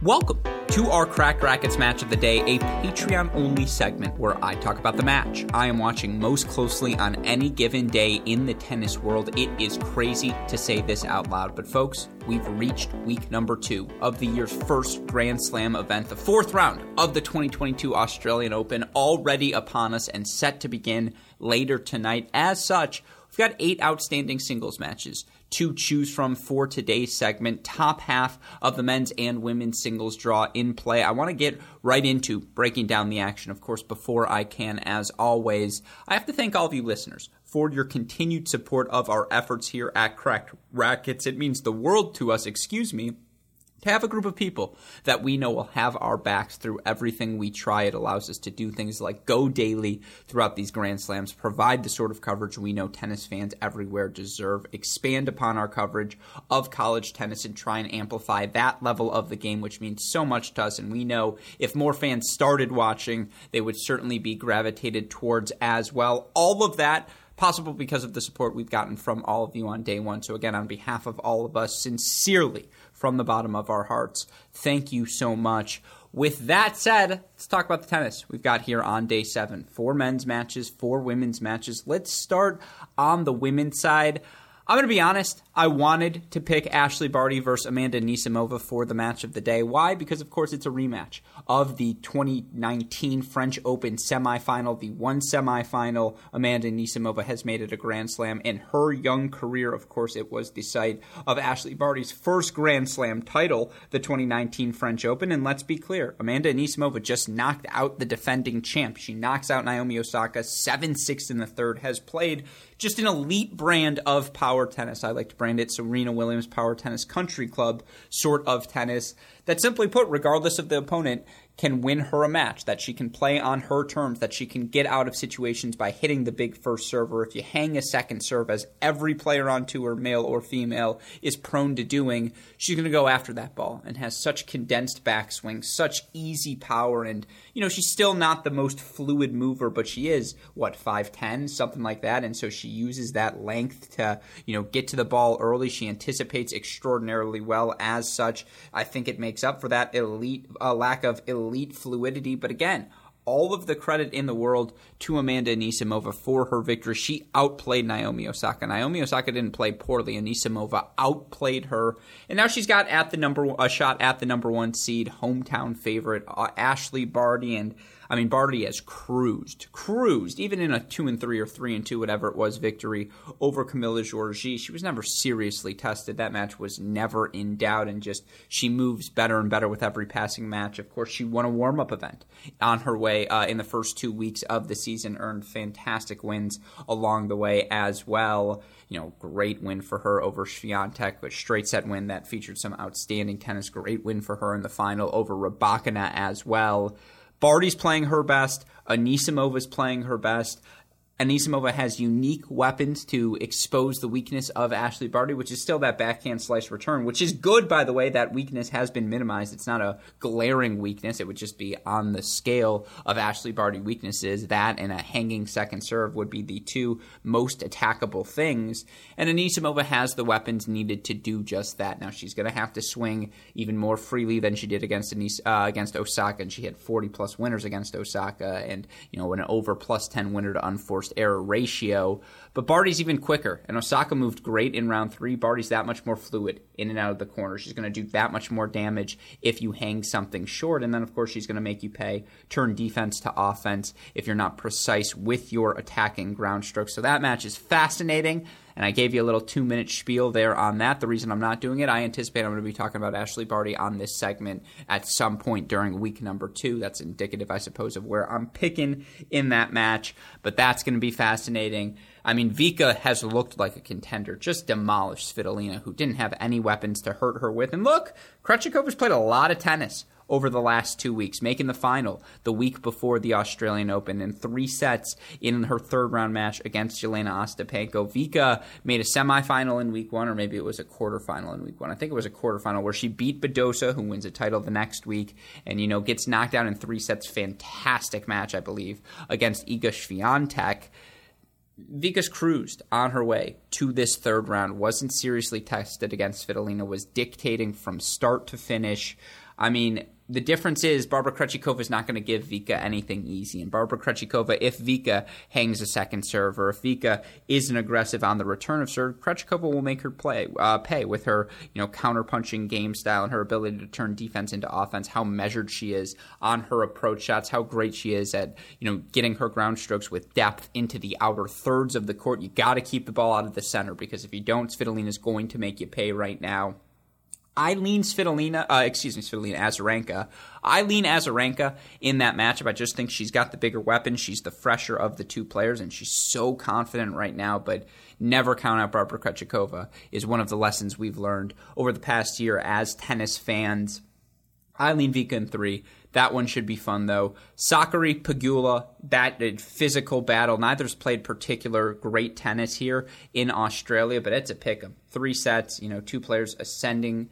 Welcome to our Cracked Racquets Match of the Day, a Patreon-only segment where I talk about the match I am watching most closely on any given day in the tennis world. It is crazy to say this out loud, but folks, we've reached week number 2 of the year's first Grand Slam event, the 4th round of the 2022 Australian Open, already upon us and set to begin later tonight. As such, we've got 8 outstanding singles matches to choose from for today's segment. Top half of the men's and women's singles draw in play. I want to get right into breaking down the action. Of course, before I can, as always, I have to thank all of you listeners for your continued support of our efforts here at Cracked Racquets. It means the world to us, to have a group of people that we know will have our backs through everything we try. It allows us to do things like go daily throughout these Grand Slams, provide the sort of coverage we know tennis fans everywhere deserve, expand upon our coverage of college tennis, and try and amplify that level of the game, which means so much to us. And we know if more fans started watching, they would certainly be gravitated towards as well. All of that possible because of the support we've gotten from all of you on day one. So again, on behalf of all of us, sincerely, from the bottom of our hearts, thank you so much. With that said, let's talk about the tennis we've got here on day 7. 4 men's matches, 4 women's matches. Let's start on the women's side. I'm going to be honest, I wanted to pick Ashleigh Barty versus Amanda Anisimova for the match of the day. Why? Because, of course, it's a rematch of the 2019 French Open semifinal. The one semifinal Amanda Anisimova has made it a Grand Slam. In her young career, of course, it was the site of Ashleigh Barty's first Grand Slam title, the 2019 French Open. And let's be clear, Amanda Anisimova just knocked out the defending champ. She knocks out Naomi Osaka 7-6 in the third, has played just an elite brand of power tennis. I like to brand it Serena Williams Power Tennis Country Club sort of tennis that, simply put, regardless of the opponent, can win her a match, that she can play on her terms, that she can get out of situations by hitting the big first serve, or if you hang a second serve, as every player on tour, male or female, is prone to doing, she's going to go after that ball and has such condensed backswing, such easy power, and, she's still not the most fluid mover, but she is, 5'10", something like that, and so she uses that length to, get to the ball early. She anticipates extraordinarily well. As such, I think it makes up for that lack of elite fluidity. But again, all of the credit in the world to Amanda Anisimova for her victory. She outplayed Naomi Osaka. Naomi Osaka didn't play poorly. Anisimova outplayed her. And now she's got a shot at the number 1 seed, hometown favorite, Ashleigh Barty. And Barty has cruised, even in a 2-3 or 3-2, whatever it was, victory over Camila Giorgi. She was never seriously tested. That match was never in doubt, and she moves better and better with every passing match. Of course, she won a warm-up event on her way in the first 2 weeks of the season, earned fantastic wins along the way as well. Great win for her over Swiatek, a straight set win that featured some outstanding tennis. Great win for her in the final over Rybakina as well. Barty's playing her best. Anisimova's playing her best. Anisimova has unique weapons to expose the weakness of Ashleigh Barty, which is still that backhand slice return, which is good, by the way. That weakness has been minimized. It's not a glaring weakness. It would just be on the scale of Ashleigh Barty weaknesses. That and a hanging second serve would be the 2 most attackable things. And Anisimova has the weapons needed to do just that. Now, she's going to have to swing even more freely than she did against Osaka, and she had 40-plus winners against Osaka, and an over +10 winner to unforced error ratio. But Barty's even quicker, and Osaka moved great in round 3. Barty's that much more fluid in and out of the corner. She's going to do that much more damage if you hang something short, and then, of course, she's going to make you pay, turn defense to offense if you're not precise with your attacking ground strokes. So that match is fascinating, and I gave you a little 2-minute spiel there on that. The reason I'm not doing it, I anticipate I'm going to be talking about Ashleigh Barty on this segment at some point during week number 2. That's indicative, I suppose, of where I'm picking in that match, but that's going to be fascinating. Vika has looked like a contender, just demolished Svitolina, who didn't have any weapons to hurt her with. And look, Krejcikova's played a lot of tennis over the last 2 weeks, making the final the week before the Australian Open in 3 sets in her third-round match against Jelena Ostapenko. Vika made a semifinal in week 1, or maybe it was a quarterfinal in week 1. I think it was a quarterfinal where she beat Badosa, who wins a title the next week, and, gets knocked out in 3 sets. Fantastic match, I believe, against Iga Swiatek. Vika's cruised on her way to this third round, wasn't seriously tested against Svitolina, was dictating from start to finish. I mean, the difference is Barbara Krejcikova is not going to give Vika anything easy. And Barbara Krejcikova, if Vika hangs a second serve or if Vika isn't aggressive on the return of serve, Krejcikova will make her pay with her, counter-punching game style and her ability to turn defense into offense, how measured she is on her approach shots, how great she is at, getting her ground strokes with depth into the outer thirds of the court. You got to keep the ball out of the center because if you don't, Svitolina is going to make you pay right now. I lean Svitolina Azarenka. I lean Azarenka in that matchup. I just think she's got the bigger weapon. She's the fresher of the two players, and she's so confident right now. But never count out Barbara Krejcikova is one of the lessons we've learned over the past year as tennis fans. I lean Vika in 3. That one should be fun, though. Sakkari, Pegula, that physical battle. Neither's played particular great tennis here in Australia, but it's a pick 'em. 3 sets, 2 players ascending,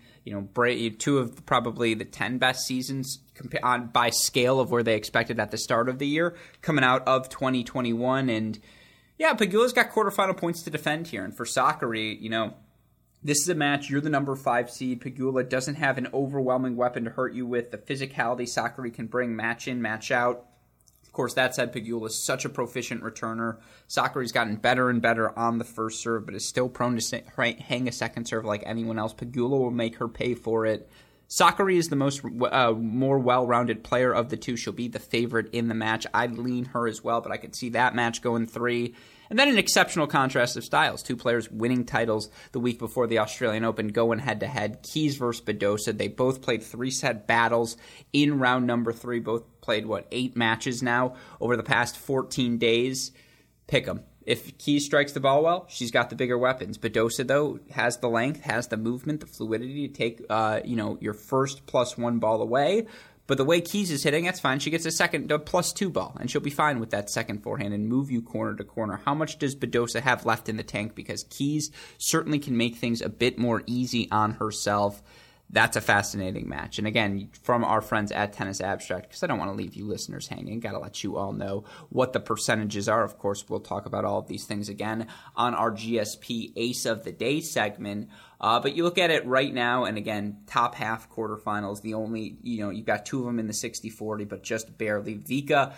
2 of probably the 10 best seasons by scale of where they expected at the start of the year, coming out of 2021. And, yeah, Pegula's got quarterfinal points to defend here. And for Sakkari, this is a match. You're the number 5 seed. Pegula doesn't have an overwhelming weapon to hurt you with. The physicality Sakkari can bring match in, match out. Of course, that said, Pegula is such a proficient returner. Sakkari's gotten better and better on the first serve, but is still prone to hang a second serve like anyone else. Pegula will make her pay for it. Sakkari is the more well-rounded player of the two. She'll be the favorite in the match. I'd lean her as well, but I could see that match going 3. And then an exceptional contrast of styles. 2 players winning titles the week before the Australian Open going head-to-head. Keys versus Badosa. They both played 3-set battles in round number 3. Both played, 8 matches now over the past 14 days. Pick 'em. If Keys strikes the ball well, she's got the bigger weapons. Badosa, though, has the length, has the movement, the fluidity to take, your first +1 ball away. But the way Keys is hitting, that's fine. She gets a second +2 ball, and she'll be fine with that second forehand and move you corner to corner. How much does Badosa have left in the tank? Because Keys certainly can make things a bit more easy on herself. That's a fascinating match. And again, from our friends at Tennis Abstract, because I don't want to leave you listeners hanging, got to let you all know what the percentages are. Of course, we'll talk about all of these things again on our GSP Ace of the Day segment. But you look at it right now, and again, top half quarterfinals, the only, you've got 2 of them in the 60-40, but just barely. Vika,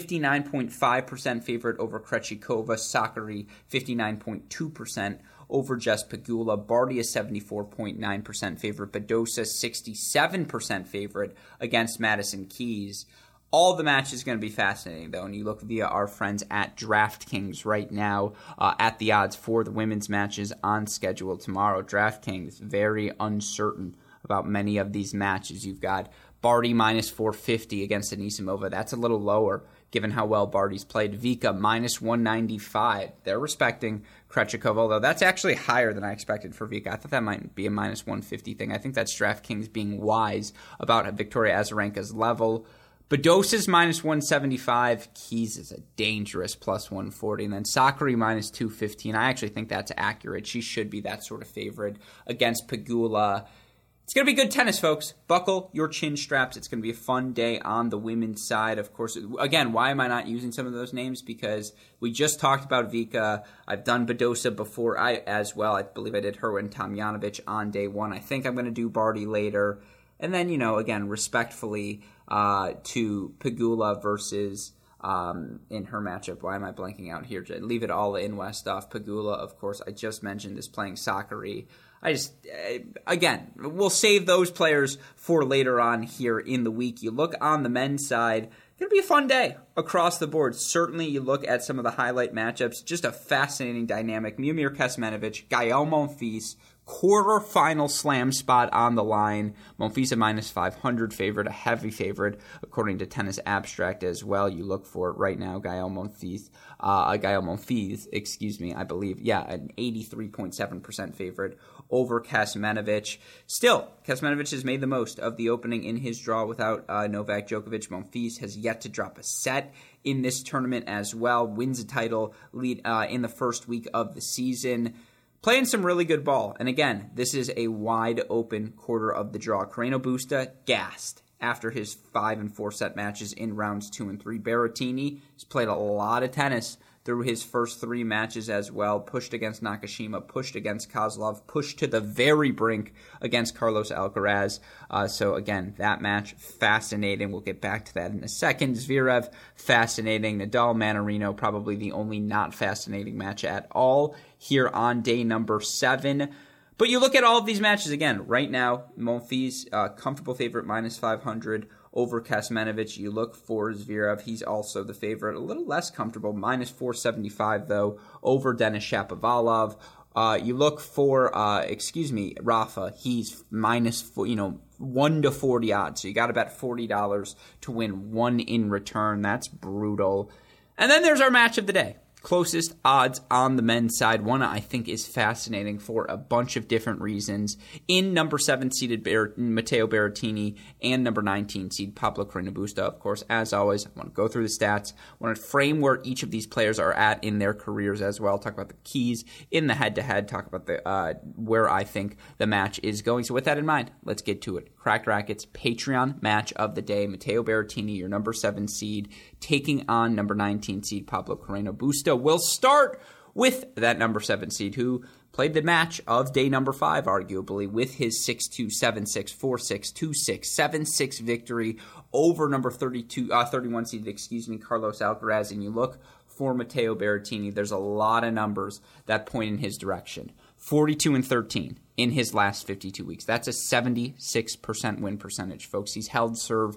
59.5% favorite over Krejcikova. Sakkari, 59.2% over Jess Pegula. Barty is 74.9% favorite. Badosa, 67% favorite against Madison Keys. All the matches are going to be fascinating, though, and you look via our friends at DraftKings right now at the odds for the women's matches on schedule tomorrow. DraftKings very uncertain about many of these matches. You've got Barty -450 against Anisimova. That's a little lower given how well Barty's played. Vika -195. They're respecting Krejcikova, although that's actually higher than I expected for Vika. I thought that might be a -150 thing. I think that's DraftKings being wise about Victoria Azarenka's level. Badosa's -175. Keys is a dangerous +140. And then Sakkari -215. I actually think that's accurate. She should be that sort of favorite against Pegula. It's going to be good tennis, folks. Buckle your chin straps. It's going to be a fun day on the women's side. Of course, again, why am I not using some of those names? Because we just talked about Vika. I've done Badosa before as well. I believe I did her and Tomljanovic on day 1. I think I'm going to do Barty later. And then, again, respectfully to Pegula versus in her matchup. Why am I blanking out here? Leave it all in Westhoff. Pegula, of course, I just mentioned, is playing Sakkari. Again, we'll save those players for later on here in the week. You look on the men's side, it's going to be a fun day across the board. Certainly, you look at some of the highlight matchups, just a fascinating dynamic. Miomir Kecmanovic, Gael Monfils, quarterfinal slam spot on the line. Monfils a -500 favorite, a heavy favorite according to Tennis Abstract as well. You look for it right now. Gael Monfils, I believe. Yeah, an 83.7% favorite over Kecmanovic. Still, Kecmanovic has made the most of the opening in his draw without Novak Djokovic. Monfils has yet to drop a set in this tournament as well. Wins a title lead in the first week of the season. Playing some really good ball. And again, this is a wide open quarter of the draw. Carreno Busta gassed after his 5 and 4 set matches in rounds 2 and 3. Berrettini has played a lot of tennis through his first 3 matches as well. Pushed against Nakashima, pushed against Kozlov, pushed to the very brink against Carlos Alcaraz. So again, that match, fascinating. We'll get back to that in a second. Zverev, fascinating. Nadal, Manarino, probably the only not fascinating match at all here on day number 7. But you look at all of these matches again. Right now, Monfils, comfortable favorite, minus 500 over Kecmanovic. You look for Zverev. He's also the favorite. A little less comfortable, minus 475, though, over Denis Shapovalov. You look for, Rafa. He's minus, 1 to 40 odds. So you got to bet $40 to win 1 in return. That's brutal. And then there's our match of the day. Closest odds on the men's side. One I think is fascinating for a bunch of different reasons. In number 7 seeded Matteo Berrettini and number 19 seed Pablo Carreño Busta. Of course, as always, I want to go through the stats. I want to frame where each of these players are at in their careers as well. Talk about the keys in the head-to-head. Talk about the where I think the match is going. So with that in mind, let's get to it. Cracked Racquets Patreon match of the day. Matteo Berrettini, your number 7 seed, taking on number 19 seed Pablo Carreño Busta. We'll start with that number 7 seed who played the match of day number 5, arguably, with his 6-2, 7-6, 4-6, 2-6, 7-6 victory over number 31 seed, Carlos Alcaraz. And you look for Matteo Berrettini, there's a lot of numbers that point in his direction. 42-13 in his last 52 weeks. That's a 76% win percentage, folks. He's held serve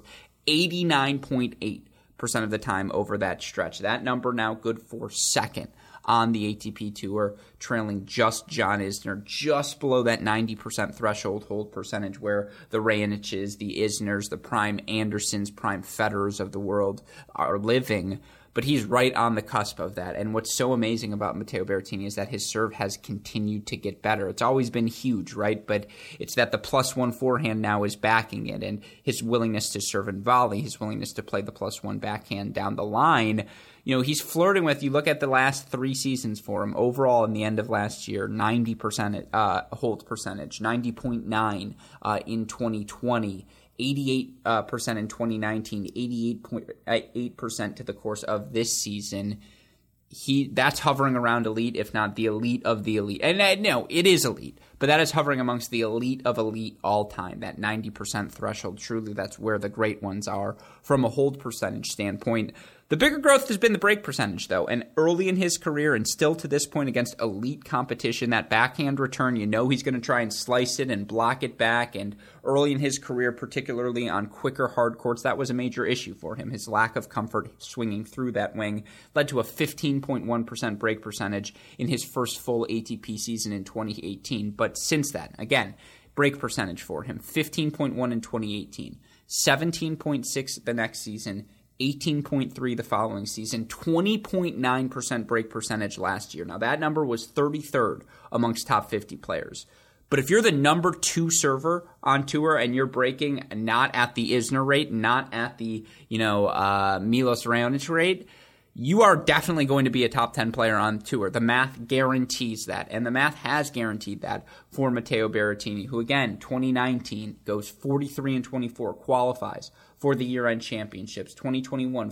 89.8% of the time over that stretch. That number now good for second on the ATP Tour, trailing just John Isner, just below that 90% threshold hold percentage where the Raonics, the Isners, the prime Andersons, prime Federers of the world are living. But he's right on the cusp of that. And what's so amazing about Matteo Berrettini is that his serve has continued to get better. It's always been huge, right? But it's that the +1 forehand now is backing it. And his willingness to serve and volley, his willingness to play the +1 backhand down the line, he's flirting with, you look at the last 3 seasons for him, overall in the end of last year, 90% hold percentage, 90.9 in 2020. 88% in 2019, 88.8% to the course of this season. That's hovering around elite, if not the elite of the elite. And no, it is elite, but that is hovering amongst the elite of elite all time. That 90% threshold, truly, that's where the great ones are from a hold percentage standpoint. The bigger growth has been the break percentage, though, and early in his career and still to this point against elite competition, that backhand return, he's going to try and slice it and block it back, and early in his career, particularly on quicker hard courts, that was a major issue for him. His lack of comfort swinging through that wing led to a 15.1% break percentage in his first full ATP season in 2018, but since then, again, break percentage for him, 15.1 in 2018, 17.6 the next season, 18.3 the following season, 20.9% break percentage last year. Now, that number was 33rd amongst top 50 players. But if you're the number 2 server on tour and you're breaking not at the Isner rate, not at the, Milos Raonic rate, you are definitely going to be a top 10 player on tour. The math guarantees that, and the math has guaranteed that for Matteo Berrettini, who, again, 2019 goes 43-24, qualifies for the year-end championships. 2021,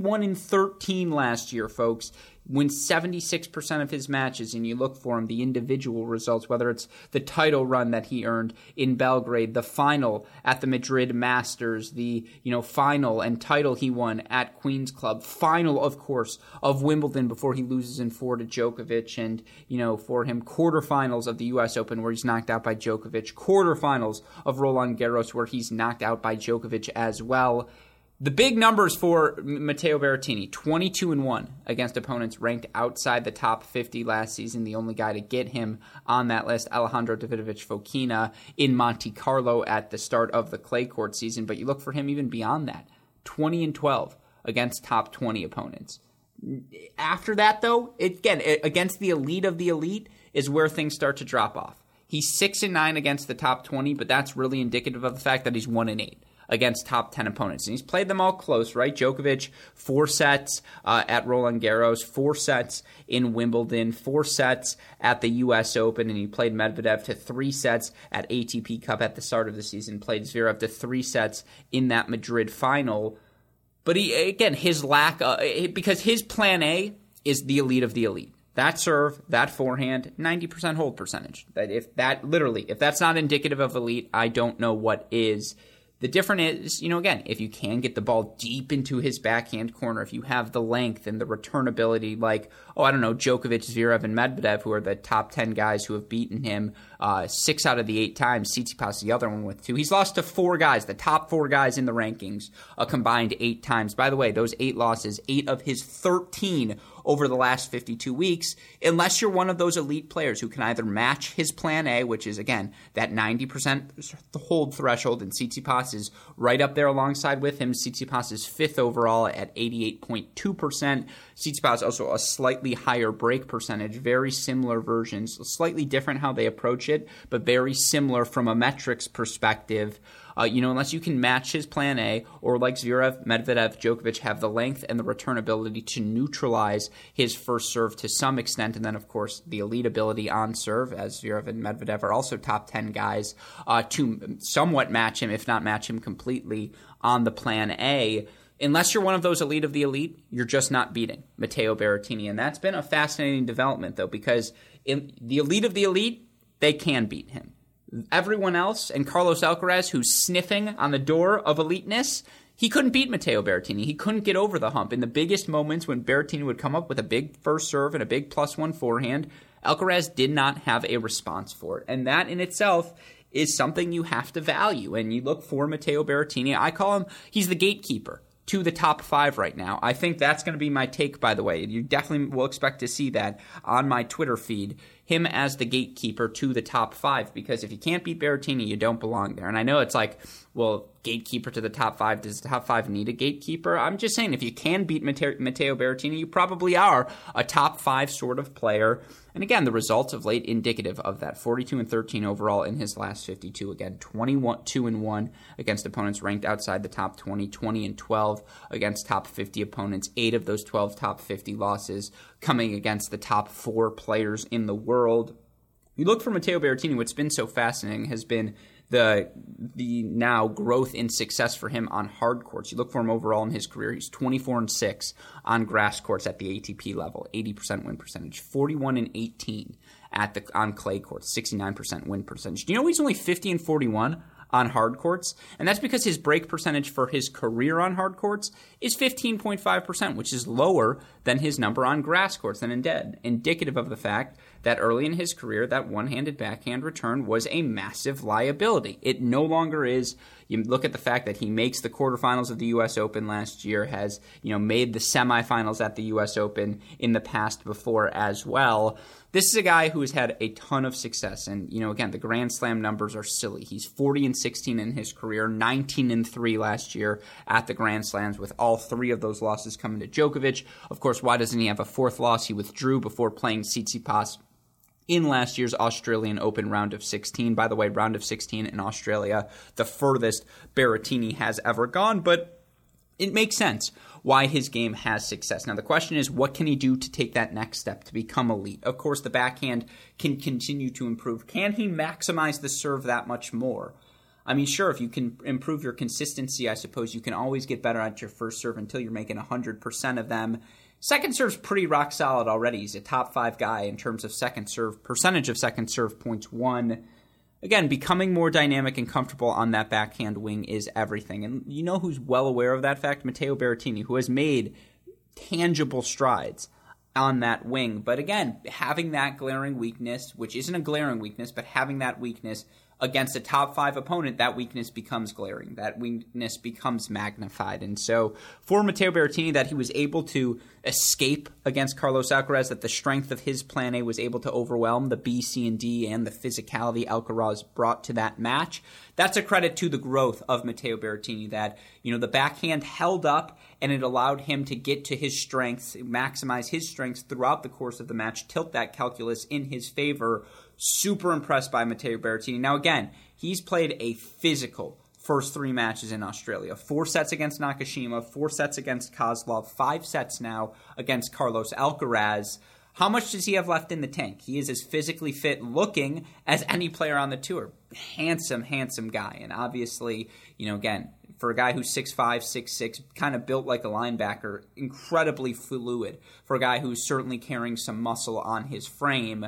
41-13 last year, folks. Wins 76% of his matches, and you look for him, the individual results, whether it's the title run that he earned in Belgrade, the final at the Madrid Masters, the final and title he won at Queen's Club, final, of course, of Wimbledon before he loses in 4 to Djokovic, and, for him, quarterfinals of the U.S. Open where he's knocked out by Djokovic, quarterfinals of Roland Garros where he's knocked out by Djokovic as well. The big numbers for Matteo Berrettini, 22-1 against opponents ranked outside the top 50 last season. The only guy to get him on that list, Alejandro Davidovich Fokina in Monte Carlo at the start of the clay court season. But you look for him even beyond that, 20-12 against top 20 opponents. After that, though, against the elite of the elite is where things start to drop off. He's 6-9 against the top 20, but that's really indicative of the fact that he's 1-8. Against top 10 opponents. And he's played them all close, right? Djokovic, 4 sets at Roland Garros, 4 sets in Wimbledon, 4 sets at the U.S. Open, and he played Medvedev to 3 sets at ATP Cup at the start of the season, played Zverev to 3 sets in that Madrid final. But his lack, because his plan A is the elite of the elite. That serve, that forehand, 90% hold percentage. If that's not indicative of elite, I don't know what is. The difference is, again, if you can get the ball deep into his backhand corner, if you have the length and the return ability like, Djokovic, Zverev, and Medvedev, who are the top 10 guys who have beaten him 6 out of the 8 times. Tsitsipas, the other one with 2. He's lost to 4 guys, the top 4 guys in the rankings, a combined 8 times. By the way, those 8 losses, 8 of his 13 over the last 52 weeks, unless you're one of those elite players who can either match his plan A, which is, again, that 90% hold threshold, and Tsitsipas is right up there alongside with him. Tsitsipas is 5th overall at 88.2%. Tsitsipas also a slightly higher break percentage, very similar versions, slightly different how they approach it, but very similar from a metrics perspective. Unless you can match his plan A, or like Zverev, Medvedev, Djokovic have the length and the return ability to neutralize his first serve to some extent, and then, of course, the elite ability on serve, as Zverev and Medvedev are also top 10 guys, to somewhat match him, if not match him completely, on the plan A. Unless you're one of those elite of the elite, you're just not beating Matteo Berrettini. And that's been a fascinating development, though, because in the elite of the elite, they can beat him. Everyone else, and Carlos Alcaraz, who's sniffing on the door of eliteness, he couldn't beat Matteo Berrettini. He couldn't get over the hump. In the biggest moments when Berrettini would come up with a big first serve and a big +1 forehand, Alcaraz did not have a response for it. And that in itself is something you have to value. And you look for Matteo Berrettini. I call him, he's the gatekeeper to the top 5 right now. I think that's going to be my take, by the way. You definitely will expect to see that on my Twitter feed, him as the gatekeeper to the top 5, because if you can't beat Berrettini, you don't belong there. And I know it's like, well, gatekeeper to the top 5, does the top 5 need a gatekeeper? I'm just saying, if you can beat Matteo Berrettini, you probably are a top 5 sort of player. And again, the results of late indicative of that. 42-13 overall in his last 52. Again, 21-2-1 against opponents ranked outside the top 20. 20-12 against top 50 opponents. 8 of those 12 top 50 losses coming against the top 4 players in the world. You look for Matteo Berrettini, what's been so fascinating has been the now growth in success for him on hard courts. You look for him overall in his career, he's 24-6 on grass courts at the ATP level, 80% win percentage, 41-18 on clay courts, 69% win percentage. Do you know he's only 50-41 on hard courts? And that's because his break percentage for his career on hard courts is 15.5%, which is lower than his number on grass courts, and indicative of the fact that early in his career, that one-handed backhand return was a massive liability. It no longer is. You look at the fact that he makes the quarterfinals of the U.S. Open last year, has made the semifinals at the U.S. Open in the past before as well. This is a guy who has had a ton of success, and again, the Grand Slam numbers are silly. He's 40-16 in his career, 19-3 last year at the Grand Slams, with all 3 of those losses coming to Djokovic. Of course, why doesn't he have a 4th loss? He withdrew before playing Tsitsipas in last year's Australian Open round of 16. By the way, round of 16 in Australia, the furthest Berrettini has ever gone, but it makes sense why his game has success. Now, the question is, what can he do to take that next step to become elite? Of course, the backhand can continue to improve. Can he maximize the serve that much more? I mean, sure, if you can improve your consistency, I suppose you can always get better at your first serve until you're making 100% of them. Second serve's pretty rock solid already. He's a top 5 guy in terms of second serve, percentage of second serve points won. Again, becoming more dynamic and comfortable on that backhand wing is everything. And you know who's well aware of that fact? Matteo Berrettini, who has made tangible strides on that wing. But again, having that glaring weakness, which isn't a glaring weakness, but having that weakness against a top 5 opponent, that weakness becomes glaring. That weakness becomes magnified. And so for Matteo Berrettini, that he was able to escape against Carlos Alcaraz, that the strength of his plan A was able to overwhelm the B, C, and D and the physicality Alcaraz brought to that match, that's a credit to the growth of Matteo Berrettini, that the backhand held up and it allowed him to get to his strengths, maximize his strengths throughout the course of the match, tilt that calculus in his favor. Super impressed by Matteo Berrettini. Now, again, he's played a physical first 3 matches in Australia. 4 sets against Nakashima, 4 sets against Kozlov, 5 sets now against Carlos Alcaraz. How much does he have left in the tank? He is as physically fit looking as any player on the tour. Handsome, handsome guy. And obviously, again, for a guy who's 6'5", 6'6", kind of built like a linebacker, incredibly fluid. For a guy who's certainly carrying some muscle on his frame,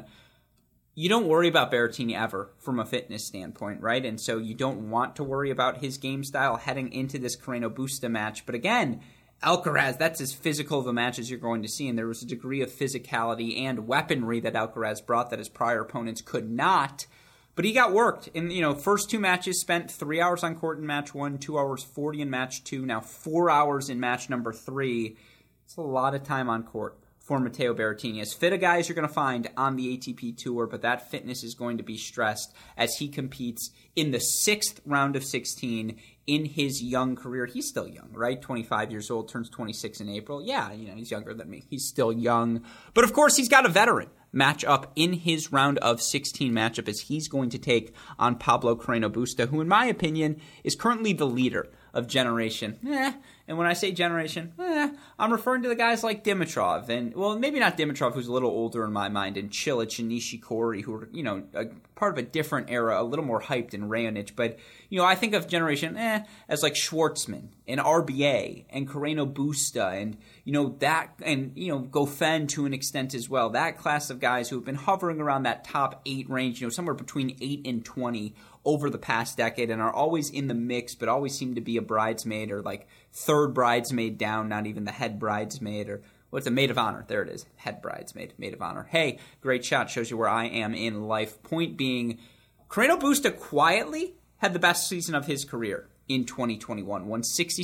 you don't worry about Berrettini ever from a fitness standpoint, right? And so you don't want to worry about his game style heading into this Carreno Busta match. But again, Alcaraz, that's as physical of a match as you're going to see, and there was a degree of physicality and weaponry that Alcaraz brought that his prior opponents could not. But he got worked. In first two matches, spent 3 hours on court in match 1, 2 hours 40 in match 2, now 4 hours in match number 3. It's a lot of time on court for Matteo Berrettini. As fit a guy as you're going to find on the ATP Tour, but that fitness is going to be stressed as he competes in the 6th round of 16 in his young career. He's still young, right? 25 years old, turns 26 in April. Yeah, he's younger than me. He's still young. But of course, he's got a veteran matchup in his round of 16 matchup as he's going to take on Pablo Carreno Busta, who in my opinion is currently the leader of generation. And when I say generation, I'm referring to the guys like Dimitrov and, well, maybe not Dimitrov, who's a little older in my mind, and Cilic and Nishikori, who are, a part of a different era, a little more hyped than Raonic. But, I think of generation as like Schwartzman and RBA and Carreno Busta and, that, and, Goffin to an extent as well. That class of guys who have been hovering around that top 8 range, somewhere between 8 and 20 over the past decade and are always in the mix, but always seem to be a bridesmaid or like third bridesmaid down, not even the head bridesmaid, or what's a maid of honor? There it is. Head bridesmaid, maid of honor. Hey, great shot. Shows you where I am in life. Point being, Carreno Busta quietly had the best season of his career in 2021. Won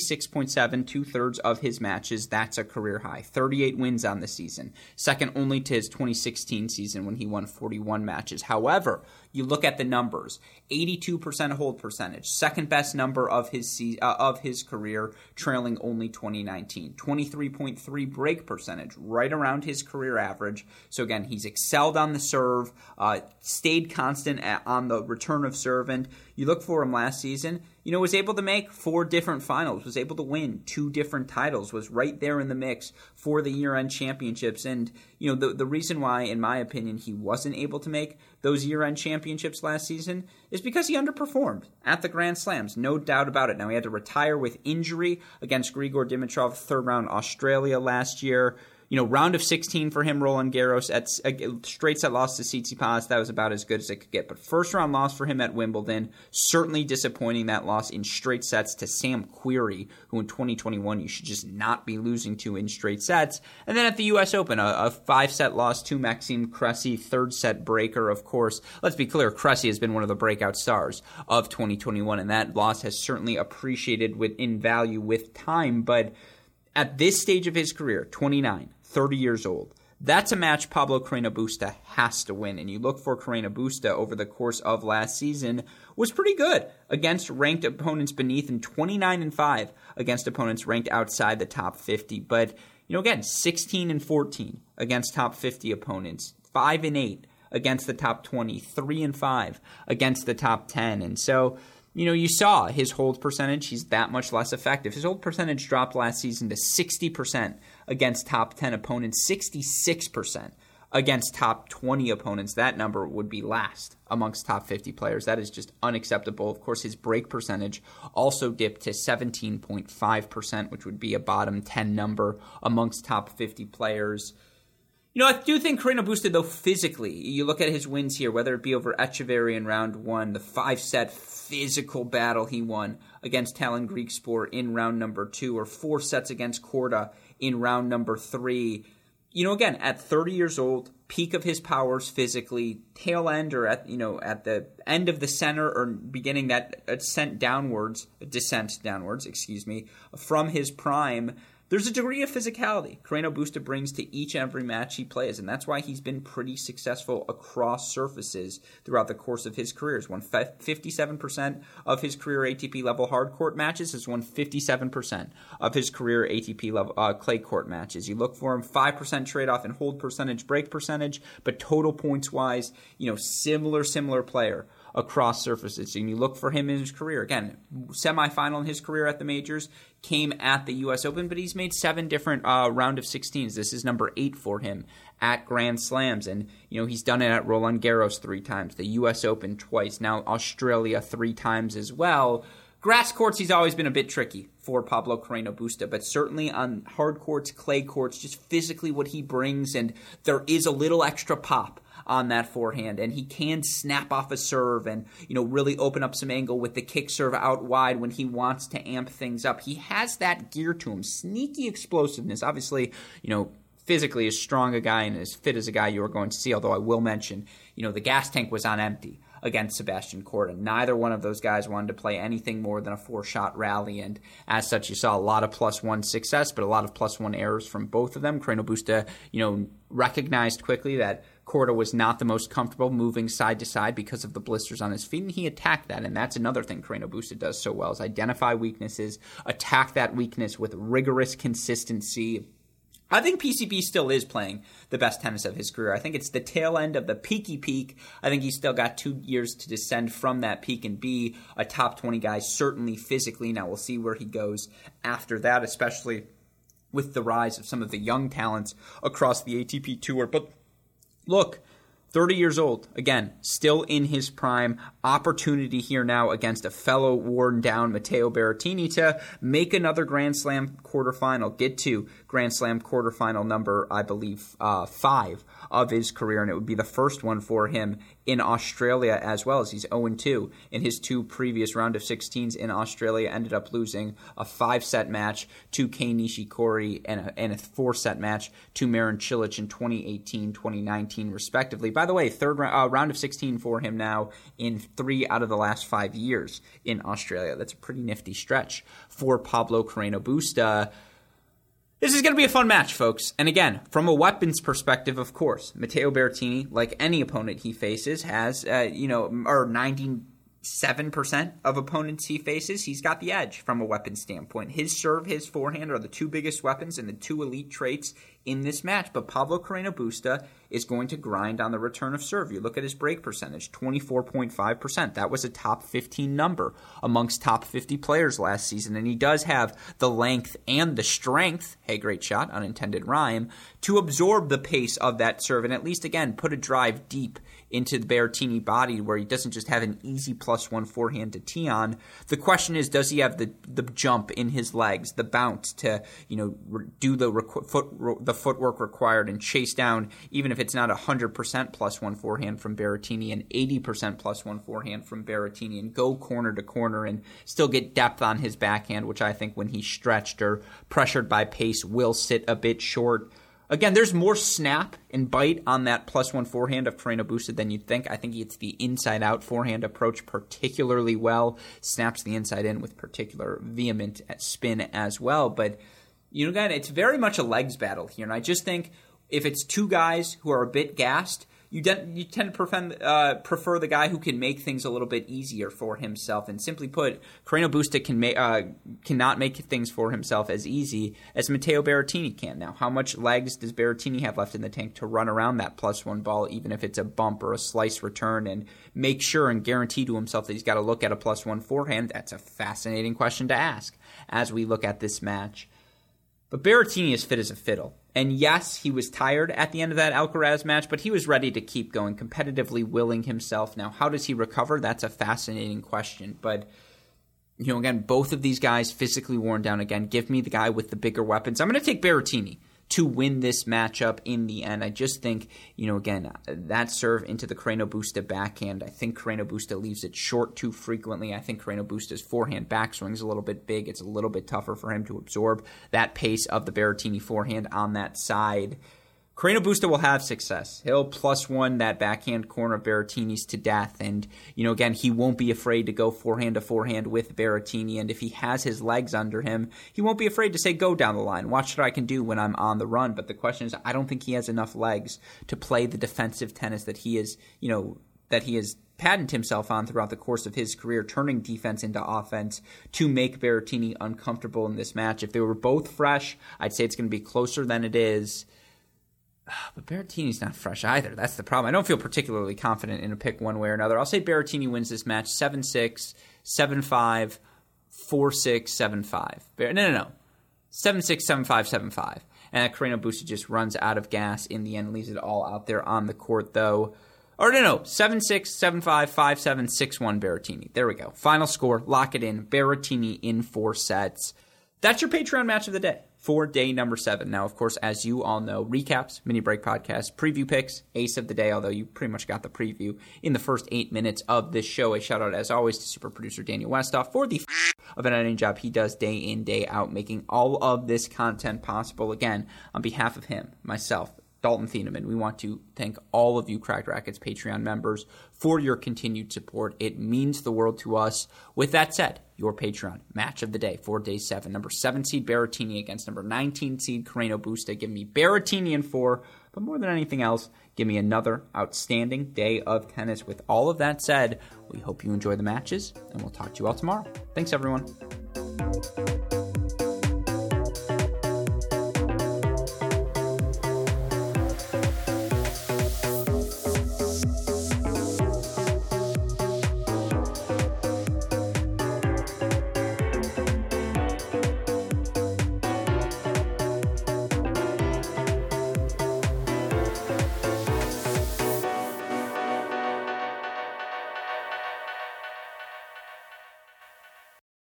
66.7, two-thirds of his matches. That's a career high. 38 wins on the season. Second only to his 2016 season when he won 41 matches. However, you look at the numbers, 82% hold percentage, second best number of his career, trailing only 2019. 23.3 break percentage, right around his career average. So again, he's excelled on the serve, stayed constant on the return of serve, and you look for him last season, was able to make 4 different finals, was able to win 2 different titles, was right there in the mix for the year-end championships. And, the reason why, in my opinion, he wasn't able to make those year-end championships last season is because he underperformed at the Grand Slams, no doubt about it. Now, he had to retire with injury against Grigor Dimitrov, third-round Australia last year. Round of 16 for him, Roland Garros, at straight set loss to Tsitsipas. That was about as good as it could get. But first round loss for him at Wimbledon, certainly disappointing, that loss in straight sets to Sam Querrey, who in 2021 you should just not be losing to in straight sets. And then at the U.S. Open, a 5-set loss to Maxime Cressy, third set breaker, of course. Let's be clear, Cressy has been one of the breakout stars of 2021, and that loss has certainly appreciated in value with time. But at this stage of his career, 29, 30 years old, that's a match Pablo Carreno Busta has to win. And you look for Carreno Busta over the course of last season was pretty good against ranked opponents beneath, and 29-5 against opponents ranked outside the top 50. But, again, 16-14 against top 50 opponents, 5-8 against the top 20, 3-5 against the top 10. And so, you saw his hold percentage. He's that much less effective. His hold percentage dropped last season to 60% against top 10 opponents, 66% against top 20 opponents. That number would be last amongst top 50 players. That is just unacceptable. Of course, his break percentage also dipped to 17.5%, which would be a bottom 10 number amongst top 50 players. I do think Carreno Busta, though, physically, you look at his wins here, whether it be over Echeverry in round 1, the 5-set physical battle he won against Talon Griekspoor in round number 2, or 4 sets against Korda in round number 3. Again, at 30 years old, peak of his powers physically, tail end or at the end of the center or beginning that descent downwards, from his prime. There's a degree of physicality Carreno Busta brings to each and every match he plays, and that's why he's been pretty successful across surfaces throughout the course of his career. He's won 57% of his career ATP level hard court matches. Has won 57% of his career ATP level clay court matches. You look for him 5% trade-off in hold percentage, break percentage, but total points wise, similar player across surfaces. And you look for him in his career. Again, semifinal in his career at the majors, came at the U.S. Open, but he's made 7 different round of 16s. This is number 8 for him at Grand Slams. And, he's done it at Roland Garros 3 times, the U.S. Open twice, now Australia 3 times as well. Grass courts, he's always been a bit tricky for Pablo Carreno Busta, but certainly on hard courts, clay courts, just physically what he brings, and there is a little extra pop on that forehand, and he can snap off a serve and, really open up some angle with the kick serve out wide when he wants to amp things up. He has that gear to him, sneaky explosiveness. Obviously, physically as strong a guy and as fit as a guy you are going to see, although I will mention, the gas tank was on empty against Sebastian Corda. Neither one of those guys wanted to play anything more than a 4-shot rally, and as such, you saw a lot of +1 success, but a lot of +1 errors from both of them. Carreno Busta, recognized quickly that Corda was not the most comfortable moving side to side because of the blisters on his feet, and he attacked that, and that's another thing Carreno Busta does so well, is identify weaknesses, attack that weakness with rigorous consistency. I think PCB still is playing the best tennis of his career. I think it's the tail end of the peaky peak. I think he's still got 2 years to descend from that peak and be a top 20 guy, certainly physically. Now we'll see where he goes after that, especially with the rise of some of the young talents across the ATP Tour. But look, 30 years old, again, still in his prime. Opportunity here now against a fellow worn-down Matteo Berrettini to make another Grand Slam quarterfinal, get to Grand Slam quarterfinal number, I believe, 5 of his career, and it would be the first one for him in Australia as well, as he's 0-2 in his 2 previous round of 16s in Australia. Ended up losing a 5-set match to Kei Nishikori and a 4-set match to Marin Cilic in 2018, 2019, respectively. By the way, third round of 16 for him now in 3 out of the last 5 years in Australia. That's a pretty nifty stretch for Pablo Carreno Busta. This is going to be a fun match, folks. And again, from a weapons perspective, of course, Matteo Berrettini, like any opponent he faces, has, or 97% of opponents he faces, he's got the edge from a weapons standpoint. His serve, his forehand are the 2 biggest weapons and the 2 elite traits in this match. But Pablo Carreno Busta is going to grind on the return of serve. You look at his break percentage, 24.5%. That was a top 15 number amongst top 50 players last season. And he does have the length and the strength, hey, great shot, unintended rhyme, to absorb the pace of that serve and at least, again, put a drive deep into the Berrettini body where he doesn't just have an easy +1 forehand to tee on. The question is, does he have the jump in his legs, the bounce to, do the footwork required and chase down, even if it's not 100% +1 forehand from Berrettini, and 80% +1 forehand from Berrettini, and go corner to corner and still get depth on his backhand, which I think when he's stretched or pressured by pace will sit a bit short. Again, there's more snap and bite on that +1 forehand of Carreno Busta than you'd think. I think he hits the inside-out forehand approach particularly well, snaps the inside in with particular vehement spin as well. But, again, it's very much a legs battle here. And I just think if it's 2 guys who are a bit gassed, you tend to prefer the guy who can make things a little bit easier for himself. And simply put, Carreno Busta cannot make things for himself as easy as Matteo Berrettini can. Now, how much legs does Berrettini have left in the tank to run around that +1 ball, even if it's a bump or a slice return, and make sure and guarantee to himself that he's got to look at a +1 forehand? That's a fascinating question to ask as we look at this match. But Berrettini is fit as a fiddle. And yes, he was tired at the end of that Alcaraz match, but he was ready to keep going, competitively willing himself. Now, how does he recover? That's a fascinating question. But, again, both of these guys physically worn down. Again, give me the guy with the bigger weapons. I'm going to take Berrettini to win this matchup in the end. I just think, again, that serve into the Carreno Busta backhand, I think Carreno Busta leaves it short too frequently. I think Carreno Busta's forehand backswing is a little bit big. It's a little bit tougher for him to absorb that pace of the Berrettini forehand on that side. Carreno Busta will have success. He'll +1 that backhand corner of Berrettini's to death. And, again, he won't be afraid to go forehand to forehand with Berrettini. And if he has his legs under him, he won't be afraid to say, go down the line. Watch what I can do when I'm on the run. But the question is, I don't think he has enough legs to play the defensive tennis that he is, that he has patented himself on throughout the course of his career, turning defense into offense to make Berrettini uncomfortable in this match. If they were both fresh, I'd say it's going to be closer than it is. But Berrettini's not fresh either. That's the problem. I don't feel particularly confident in a pick one way or another. I'll say Berrettini wins this match 7-6, 7-5, 4-6, 7-5. No. 7-6, 7-5, 7-5. And that Carreno Busta just runs out of gas in the end, leaves it all out there on the court, though. Or no, 7-6, 7-5, 5-7, 6-1 Berrettini. There we go. Final score, lock it in. Berrettini in 4 sets. That's your Patreon match of the day for day number 7. Now, of course, as you all know, recaps, mini break podcast, preview picks, ace of the day, although you pretty much got the preview in the first 8 minutes of this show. A shout out, as always, to super producer Daniel Westoff for the of an editing job he does day in, day out, making all of this content possible. Again, on behalf of him, myself, Dalton Thieneman, we want to thank all of you Cracked Racquets Patreon members for your continued support. It means the world to us. With that said, your Patreon match of the day for day 7. Number 7 seed Berrettini against number 19 seed Carreno Busta. Give me Berrettini in 4, but more than anything else, give me another outstanding day of tennis. With all of that said, we hope you enjoy the matches, and we'll talk to you all tomorrow. Thanks, everyone.